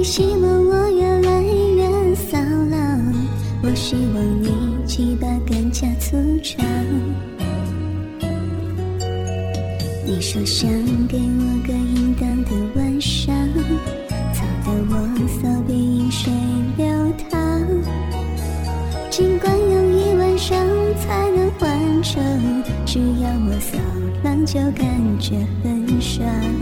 希望我越来越骚浪，我希望你鸡巴更加粗长。你说想给我个淫荡的晚上，操得我骚逼饮水流淌，尽管用一晚上才能完成，只要我骚浪就感觉很爽。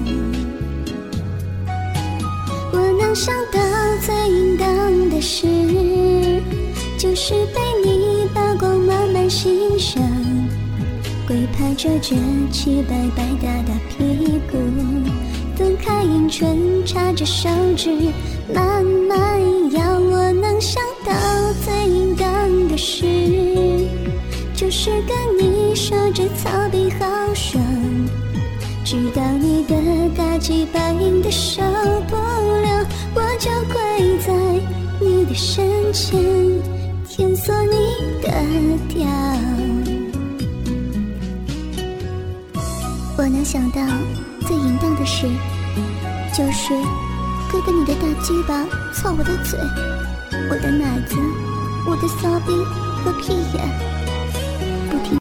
我能想到最淫荡的事，就是被你把光慢慢欣赏，跪拍着这七白白大大屁股，分开阴唇插着手指慢慢摇。我能想到最淫荡的事，就是跟你说这操逼好爽，直到你的大鸡巴硬得受不了，我就跪在你的身前舔索你的屌。我能想到最淫荡的事，就是哥哥你的大鸡巴操我的嘴，我的奶子，我的骚逼和屁眼，不停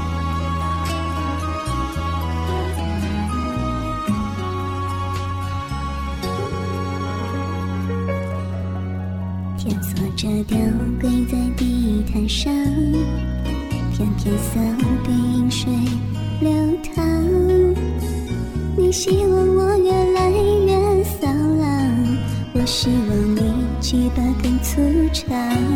舔索着屌，跪在地毯上，片片骚逼饮水流淌。你希望我越来越骚浪，我希望你鸡巴更粗长。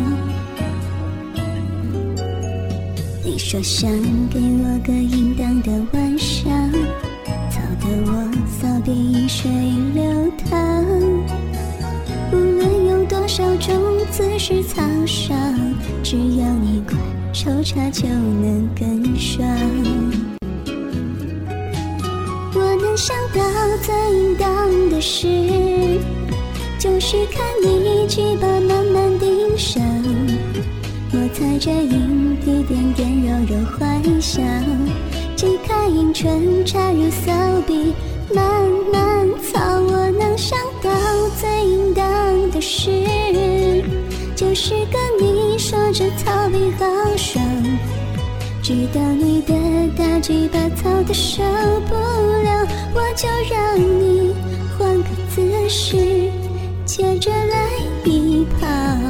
你说想给我个淫荡的晚上，操得我骚逼饮水流淌，无论有多少种姿势操伤，只要你快抽插就能更爽。我能想到最淫荡的事，就是看你鸡巴慢慢顶上，摩擦着阴蒂点点揉揉怀想，挤开阴唇插入骚逼慢慢操。我能想到最淫荡的事，就是跟你说这操逼好爽，直到你的大鸡巴操得受不了，我就让你换个姿势，接着来一炮。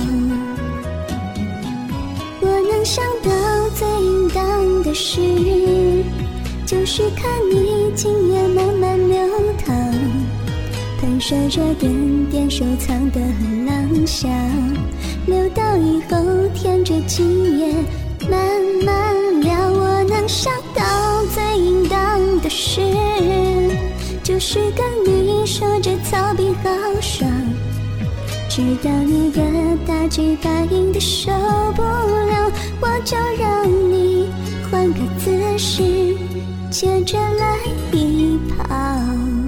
我能想到最淫荡的事，就是看你精液慢慢流淌，喷射着点点收藏的浪香，流到以后舔着精液慢慢聊。我能想到最淫荡的事，就是跟你说这操逼好爽，直到你的大鸡巴硬得受不了，我就让你换个姿势，接着来一炮。